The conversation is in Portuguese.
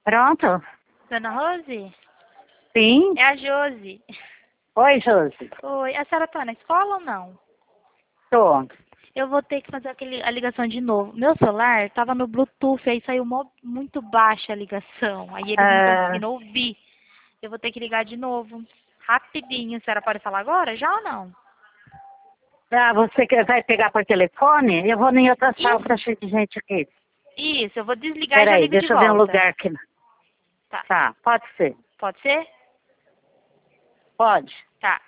Pronto? Dona Rose? Sim. É a Josi. Oi, Josi. Oi, a senhora tá na escola ou não? Tô. Eu vou ter que fazer a ligação de novo. Meu celular tava no Bluetooth, aí saiu muito baixa a ligação. Aí eles não estão Ah, conseguindo ouvir. Eu vou ter que ligar de novo. Rapidinho. A senhora pode falar agora? Já ou não? você vai pegar por telefone? Eu vou em outra sala, Isso, tá cheio de gente aqui. isso. Eu vou desligar e já Peraí, ligo de deixa eu ver um volta. lugar aqui. Tá. Tá, pode ser. Pode ser? Pode. Tá.